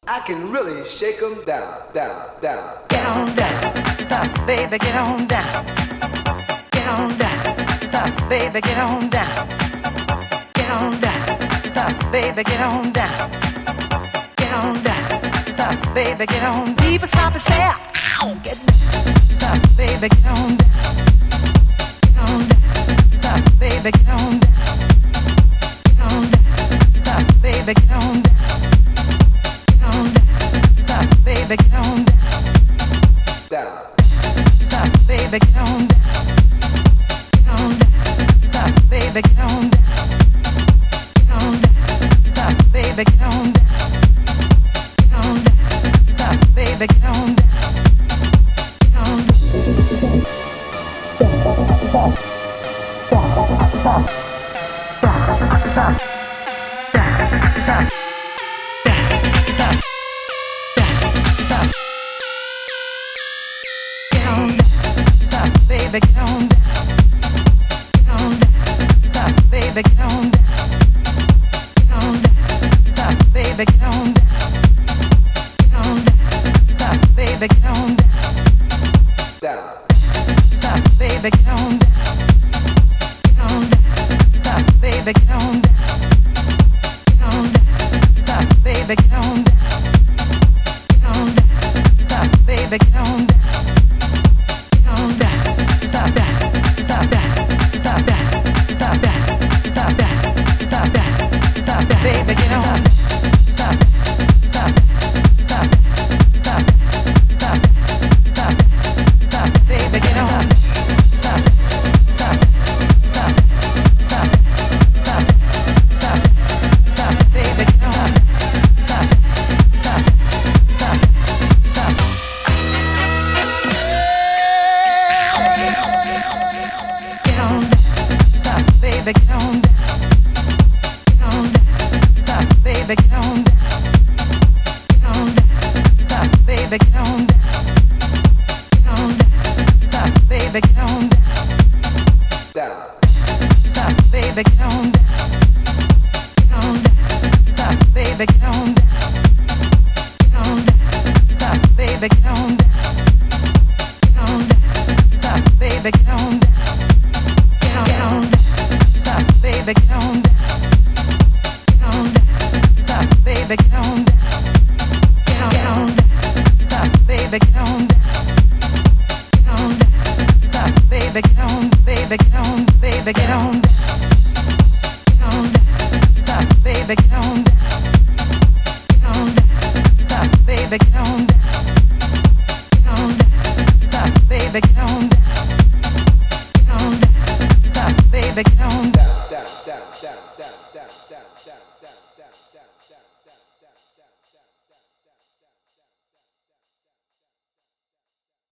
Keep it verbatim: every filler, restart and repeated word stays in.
I can really shake 'em down, down, down. Get on down, baby, get on down. Get on down, baby, get on down. Get on down, baby, get on down. Get on down, baby, get on. People stop and say, ow, get down, baby, get on down. Get on down, baby, get on down. Get on down, baby, get on down. Baby, get on down. Down. Stop, baby, get on down. Get on down. Stop, baby, get on down. Get on down. Stop, baby, get on down. Get on down. Stop, baby, get on down. Get on down. Stop, stop, stop, stop, stop, stop, stop. Baby, get on down. Get on down. Stop, baby, get on down. Get on down. Stop, baby, get on down. Get on down. Stop, baby, get on down. Down. Stop, baby, get on down. Get on down. Stop, baby, get on down. Get on down. Stop, baby, get on down. Get on down. Stop, baby, get on down. Get on down. Stop that, stop that, stop that, stop that, stop that, stop that, stop that, baby, get on. Stop that, stop that, stop that, stop that, stop that, stop that, stop that, baby, get on. Stop that, stop that, stop that, stop that, stop that, stop that, stop that, baby, get on. Stop that, stop that, stop that, stop that. Get on down, stop, baby, get on down. Get on down, stop, baby, get on down. Get on down, stop, baby, get on down. Get on down, stop, baby, get on down. Down. Stop, baby, get on down. Get on down, stop, baby, get on down. Get on down, stop, baby, get on down. Get on down, stop, baby, get on down. Get on down, stop, baby, get on down. Get on down, stop, baby, get on down. Get on down, stop, baby, get on down. Get on down, stop, baby, get on, baby, get on, baby, get on down. Get on down, stop, baby, get on down. Get on down, stop, baby, get on down. Get on down, stop, baby, get on down. Get on down, stop, baby, get on down.